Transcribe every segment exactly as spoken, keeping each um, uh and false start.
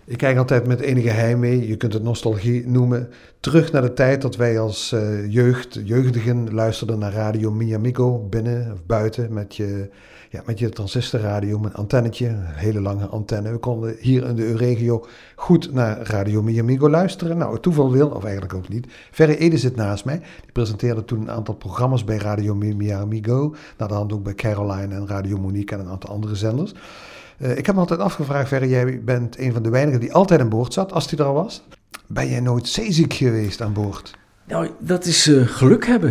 Ik kijk altijd met enige heimwee, je kunt het nostalgie noemen, terug naar de tijd dat wij als uh, jeugd, jeugdigen luisterden naar Radio Mi Amigo binnen of buiten met je, ja, met je transistorradio, met een antennetje, een hele lange antenne. We konden hier in de Euregio goed naar Radio Mi Amigo luisteren. Nou, het toeval wil, of eigenlijk ook niet. Ferry Ede zit naast mij. Die presenteerde toen een aantal programma's bij Radio Mi Amigo. Naar de hand ook bij Caroline en Radio Monique en een aantal andere zenders. Uh, ik heb me altijd afgevraagd, Ferry, jij bent een van de weinigen die altijd aan boord zat, als die er al was. Ben jij nooit zeeziek geweest aan boord? Nou, dat is uh, geluk hebben.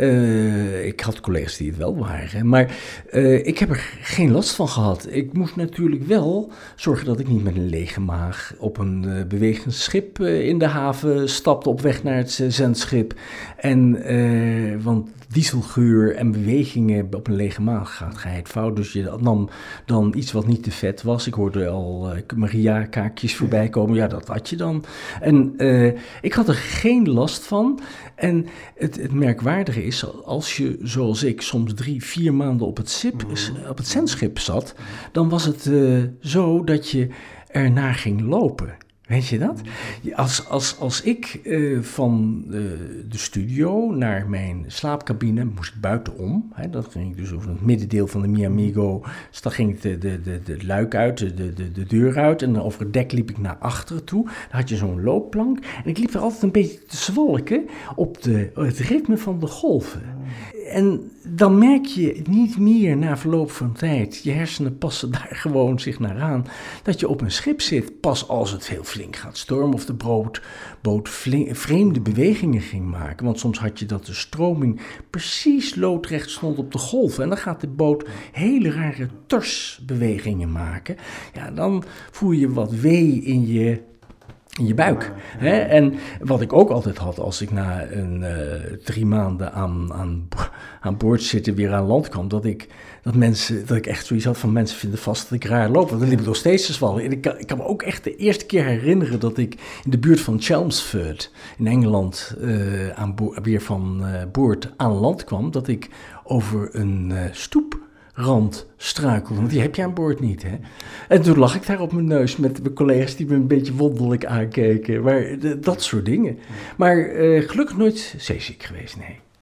Uh, ik had collega's die het wel waren, maar uh, ik heb er geen last van gehad. Ik moest natuurlijk wel zorgen dat ik niet met een lege maag op een uh, bewegend schip uh, in de haven stapte op weg naar het uh, zendschip. En, uh, want dieselgeur en bewegingen op een lege maag gaat geheid fout. Dus je nam dan iets wat niet te vet was. Ik hoorde al uh, Maria-kaakjes voorbij komen. Ja, dat had je dan. En uh, ik had er geen last van. En het, het merkwaardige is, als je zoals ik soms drie, vier maanden op het, zip, op het zendschip zat, dan was het uh, zo dat je ernaar ging lopen. Weet je dat? Als, als, als ik uh, van uh, de studio naar mijn slaapcabine moest ik buitenom. Hè, dan ging ik dus over het middendeel van de Mi Amigo. Dus dan ging ik de, de, de, de luik uit, de, de, de deur uit. En over het dek liep ik naar achteren toe. Dan had je zo'n loopplank. En ik liep er altijd een beetje te zwalken op de, het ritme van de golven. En dan merk je niet meer na verloop van tijd, je hersenen passen daar gewoon zich naar aan, dat je op een schip zit, pas als het heel flink gaat stormen of de boot, boot flink, vreemde bewegingen ging maken. Want soms had je dat de stroming precies loodrecht stond op de golven en dan gaat de boot hele rare torsbewegingen maken. Ja, dan voel je wat wee in je... in je buik. Hè? En wat ik ook altijd had als ik na een uh, drie maanden aan, aan, aan boord zitten weer aan land kwam, dat ik, dat mensen, dat ik echt zoiets had van mensen vinden vast dat ik raar loop. Want dan liep ik nog steeds te zwallen. En ik, ik kan me ook echt de eerste keer herinneren dat ik in de buurt van Chelmsford in Engeland uh, aan bo- weer van uh, boord aan land kwam, dat ik over een uh, stoep rand struikelde, want die heb je aan boord niet, hè. En toen lag ik daar op mijn neus met mijn collega's die me een beetje wonderlijk aankeken, maar d- dat soort dingen. Maar uh, gelukkig nooit zeeziek geweest, nee.